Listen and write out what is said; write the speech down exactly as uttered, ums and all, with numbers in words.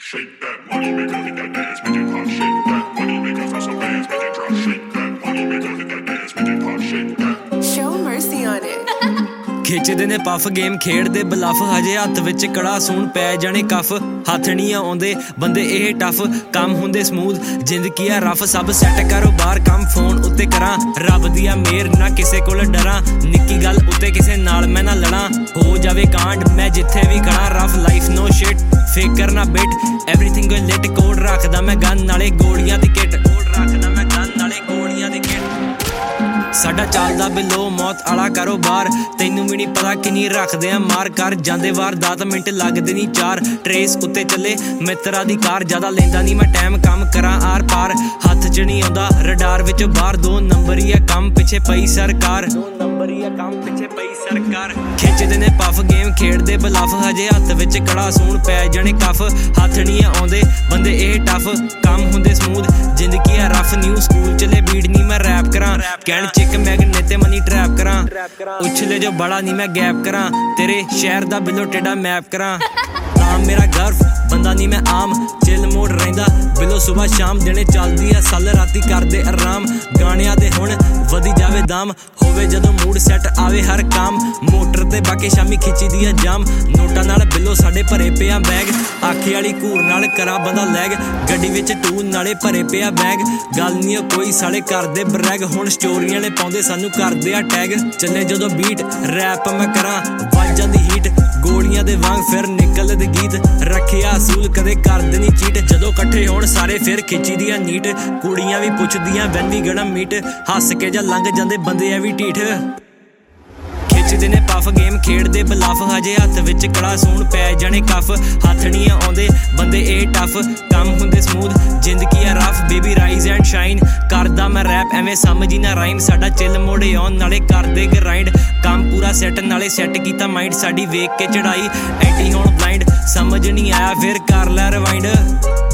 Shake that money maker, hit that dance, make it pop. Shake that money maker, throw some bands, make it drop. Shake that money maker, hit that dance, make it pop. Shake that. Show mercy on it. ਖਿੱਚਦੇ ਨੇ puff game ਖੇਡਦੇ bluff ਹਜੇ ਹੱਥ ਵਿੱਚ ਕੜਾ ਸੂਣ ਪੈ ਜਾਣੇ cough ਹੱਥ ਨਹੀਂ ਆਉਂਦੇ ਬੰਦੇ ਇਹ ਟਫ ਕੰਮ ਹੁੰਦੇ ਸਮੂਥ ਜ਼ਿੰਦਗੀ ਆ ਰਫ ਸਭ ਸੈੱਟ ਕਰੋ ਬਾਹਰ ਕੰਮ ਫੋਨ ਉੱਤੇ ਕਰਾਂ ਰੱਬ ਦੀ ਆ ਮੇਰ ਨਾ ਕਿਸੇ ਕੋਲ ਡਰਾਂ ਨਿੱਕੀ ਗੱਲ ਉੱਤੇ ਕਿਸੇ ਨਾਲ ਮੈਂ ਨਾ ਲੜਾਂ ਹੋ ਜਾਵੇ ਕਾਂਡ ਮੈਂ ਜਿੱਥੇ ਵੀ ਖੜਾ ਰਫ ਲਾਈਫ ਨੋ ਸ਼ਿਟ ਫਿਕਰ ਨਾ bit everything going lit code ਰੱਖਦਾ ਮੈਂ ਗਨ ਨਾਲੇ ਗੋਲੀਆਂ ਦੀ ਕਿਟ ਕੋਡ ਰੱਖਦਾ ਮੈਂ ਗਨ ਨਾਲੇ ਗੋਲੀਆਂ ਦੀ ਕਿਟ ਸਾਡਾ ਚੱਲਦਾ ਬਿਲੋ ਮੌਤ ਆਲਾ ਕਾਰੋਬਾਰ ਤੈਨੂੰ ਵੀ ਨਹੀਂ ਪਤਾ ਕਿੰਨੀ ਰੱਖਦੇ ਆ ਮਾਰ ਕਰ ਜਾਂਦੇ ਵਾਰ ਦਸ ਮਿੰਟ ਲੱਗਦੇ ਨਹੀਂ ਚਾਰ ਟਰੇਸ ਉੱਤੇ ਚੱਲੇ ਮਿੱਤਰਾਂ ਦੀ ਕਾਰ ਜ਼ਿਆਦਾ ਲੈਂਦਾ ਨਹੀਂ ਮੈਂ ਟਾਈਮ ਕੰਮ ਕਰਾਂ ਆਰ ਪਾਰ ਹੱਥ 'ਚ ਨਹੀਂ ਆਉਂਦਾ ਰਡਾਰ ਵਿੱਚ ਬਾਹਰ ਦੋ ਨੰਬਰ ਹੀ ਆ ਕੰਮ ਪਿੱਛੇ ਪਈ ਸਰਕਾਰ ਦੋ ਨੰਬਰ ਹੀ ਆ ਕੰਮ ਪਿੱਛੇ ਪਈ ਸਰਕਾਰ ਖਿੱਚਦੇ ਨੇ ਪਫ ਗੇਮ ਖੇਡਦੇ ਬਲਫ ਹਜੇ ਹੱਥ ਵਿੱਚ ਕੜਾ ਸੂਣ ਪੈ ਜਾਣੇ ਕਫ ਹੱਥ ਨਹੀਂ ਆਉਂਦੇ ਬੰਦੇ ਇਹ ਟਫ ਕੰਮ ਹੁੰਦੇ ਸਮੂਥ ਜ਼ਿੰਦਗੀ ਆ ਰਫ ਨਿਊ ਸਕੂਲ ਚਲੇ ਬੀਟ ਨਹੀਂ ਮੈਂ ਰੈਪ ਕਰਾਂ ਕਹਿਣ ਚਿੱਕ ਮੈਗਨੇ ਤੇ ਮਨੀ ਟਰੈਪ ਕਰਾਂ ਉਛਲੇ ਜੋ ਬੜਾ ਨਹੀਂ ਮੈਂ ਗੈਪ ਕਰਾਂ ਤੇਰੇ ਸ਼ਹਿਰ ਦਾ ਬਿੱਲੋ ਟੇਡਾ ਮੈਪ ਕਰਾਂ ਨਾਮ ਮੇਰਾ ਗਰਫ ਬੰਦਾ ਨਹੀਂ ਮੈਂ ਆਮ ਚਿਲ ਮੋੜ ਰਹਿੰਦਾ ਬਿਲੋ ਸੁਬਾਹ ਸ਼ਾਮ ਦਿਨੇ ਚੱਲਦੀ ਆ ਸੱਲ ਰਾਤੀ ਕਰਦੇ ਆਰਾਮ ਗਾਣਿਆਂ ਦੇ ਹੁਣ ਵਧੀ ਜਾਵੇ ਦਮ ਹੋਵੇ ਜਦੋਂ ਮੂਡ ਸੈੱਟ ਆਵੇ ਹਰ ਕੰਮ ਮੋਟਰ ਤੇ ਬਾਕੀ ਸ਼ਾਮੀ ਖਿੱਚੀ ਦੀ ਆ ਜਾਮ ਨੋਟਾਂ ਨਾਲ ਬਿਲੋ ਸਾਡੇ ਭਰੇ ਪਿਆ ਬੈਗ ਆਖੀ ਵਾਲੀ ਘੂਰ ਨਾਲ ਕਰਾਂ ਬੰਦਾ ਲੈਗ ਗੱਡੀ ਵਿੱਚ ਟੂ ਨਾਲੇ ਭਰੇ ਪਿਆ ਬੈਗ ਗੱਲ ਨਹੀਂ ਕੋਈ ਸਾਲੇ ਕਰਦੇ ਬਰੈਗ ਹੁਣ ਸਟੋਰੀਆਂ ਨੇ ਪਾਉਂਦੇ ਸਾਨੂੰ ਕਰਦੇ ਆ ਟੈਗ ਚੱਲੇ ਜਦੋਂ ਬੀਟ ਰੈਪ ਮੈਂ ਕਰਾਂ ਵੱਜ ਜਾਂਦੀ ਹੀਟ ਗੋਲੀਆਂ ਦੇ ਵਾਂਗ ਫਿਰ ਨਿਕਲਦੇ ਗੀਤ ਰੱਖਿਆ ਅਸੂਲ ਕਦੇ ਕਰਦੇ ਨਹੀਂ ਚੀਟ ਜਦੋਂ ਇਕੱਠੇ ਹੋਣ ਸਾਰੇ ਫਿਰ ਖਿੱਚੀ ਦੀਆਂ ਨੀਟ ਕੁੜੀਆਂ ਵੀ ਪੁੱਛਦੀਆਂ ਵੈਨ ਵੀ ਗਣਾ ਮੀਟ ਹੱਸ ਕੇ ਜਾਂ ਲੰਘ ਜਾਂਦੇ ਬੰਦੇ ਐ ਵੀ ਢੀਠ ਖਿੱਚਦੇ ਨੇ ਪਫ ਗੇਮ ਖੇਡਦੇ ਬਲਫ ਹਜੇ ਹੱਥ ਵਿੱਚ ਕੜਾ ਸੂਣ ਪੈ ਜਾਣੇ ਕਫ ਹੱਥ ਨਹੀਂ ਆਉਂਦੇ ਬੰਦੇ ਇਹ ਟਫ ਕੰਮ ਹੁੰਦੇ ਸਮੂਥ ਜ਼ਿੰਦਗੀ ਆ rough baby rise and shine ਕਰਦਾ ਮੈਂ ਰੈਪ ਐਵੇਂ ਸਮਝੀ ਨਾ ਰਾਈਮ ਸਾਡਾ ਚਿੱਲ ਮੋੜੇ ਆਉਣ ਨਾਲੇ ਕਰਦੇ ਗਰਾਈਂਡ ਕੰਮ ਪੂਰਾ ਸੈੱਟ ਨਾਲੇ ਸੈੱਟ ਕੀਤਾ ਮਾਈਂਡ ਸਾਡੀ ਵੇਖ ਕੇ ਚੜਾਈ ਐਂਟੀ ਹੋਣ ਬਲਾਈਂਡ ਸਮਝ ਨਹੀਂ ਆਇਆ ਫਿਰ ਕਰ ਲੈ ਰਿਵਾਈਂਡ